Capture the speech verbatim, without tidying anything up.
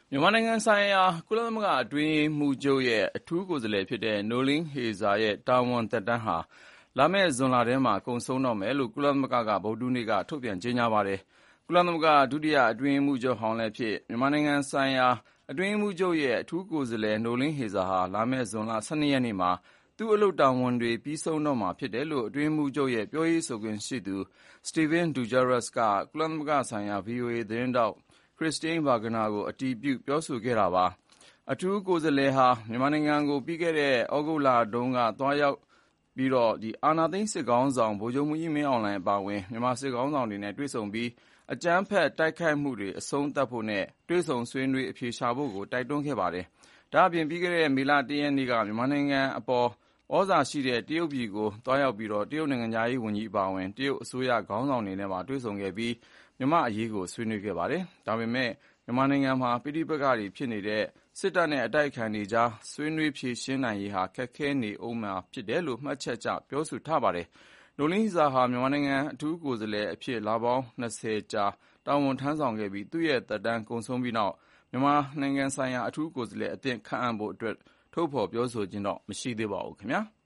မြန်မာနိုင်ငံဆိုင်ရာကုလသမဂ္ဂအတွင်းရေးမှူးချုပ်ရဲ့အထူးကိုယ်စားလှယ်ဖြစ်တဲ့ Noeleen Heyzer ရဲ့တာဝန်သက်တမ်းဟာလာမယ့်ဇွန်လထဲမှာကုန်ဆုံးတော့မယ်လို့ကုလသမဂ္ဂကဗုဒ္ဓဟူးနေ့ကထုတ်ပြန်ကြေညာပါတယ်။ ကုလသမဂ္ဂဒုတိယအတွင်းရေးမှူးချုပ်ဟောင်းလည်းဖြစ်မြန်မာနိုင်ငံဆိုင်ရာအတွင်းရေးမှူးချုပ်ရဲ့အထူးကိုယ်စားလှယ် Noeleen Heyzer ဟာလာမယ့်ဇွန်လ ၁၂ ရက်နေ့မှာသူ့အလုပ်တာဝန်တွေပြီးဆုံးတော့မှာဖြစ်တယ်လို့အတွင်းရေးမှူးချုပ်ရဲ့ပြောရေးဆိုခွင့်ရှိသူ Stéphane Dujarric ကကုလသမဂ္ဂဆိုင်ရာ ဗွီအိုအေသတင်းထောက် Christine Schraner Burgener ကိုအတည်ပြုပြောဆိုခဲ့တာပါ။ အထူးကိုယ်စားလှယ်ဟာမြန်မာနိုင်ငံကိုပြီးခဲ့တဲ့သြဂုတ်လတုန်းကသွားရောက်ပြီးအာဏာသိမ်းစစ်ခေါင်းဆောင်ဗိုလ်ချုပ်မှူးကြီးမင်းအောင်လှိုင်အပါအဝင်မြန်မာစစ်ခေါင်းဆောင်တွေနဲ့တွေ့ဆုံပြီးအကြမ်းဖက်တိုက်ခိုက်မှုတွေအဆုံးသတ်ဖို့နဲ့တွေ့ဆုံဆွေးနွေးအဖြေရှာဖို့ကိုတိုက်တွန်းခဲ့ပါတယ်။ ဒါ့အပြင်ပြီးခဲ့တဲ့မေလ ၁ ရက်နေ့ကမြန်မာနိုင်ငံအပေါ်သြဇာရှိတဲ့တရုတ်ပြည်ကိုသွားရောက်ပြီးတရုတ်နိုင်ငံခြားရေးဝန်ကြီးအပါအဝင်တရုတ်အစိုးရခေါင်းဆောင်တွေနဲ့ပါတွေ့ဆုံခဲ့ပြီးမြန်မာ့အရေးကိုဆွေးနွေးခဲ့ပါတယ်။ ဒါပေမယ့်မြန်မာနိုင်ငံမှာပဋိပက္ခတွေဖြစ်နေတဲ့စစ်တပ်နဲ့အတိုက်အခံတွေကြားဆွေးနွေးဖြေရှင်းနိုင်ရေးဟာခက်ခဲနေဦးမှာဖြစ်တယ်လို့မှတ်ချက်ချပြောဆိုထားပါတယ်။ Noeleen Heyzer ဟာမြန်မာနိုင်ငံအထူးကိုယ်စားလှယ်အဖြစ်လပေါင်း၂၀ကြာတာဝန်ထမ်းဆောင်ခဲ့ပြီးသူ့ရဲ့သက်တမ်းကုန်ဆုံးပြီးနောက်မြန်မာနိုင်ငံဆိုင်ရာအထူးကိုယ်စားလှယ်အသစ်ခန့်အပ်ဖို့အတွက်ထုတ်ဖေါ်ပြောဆိုခြင်းမရှိသေးပါဘူးခင်ဗျာ။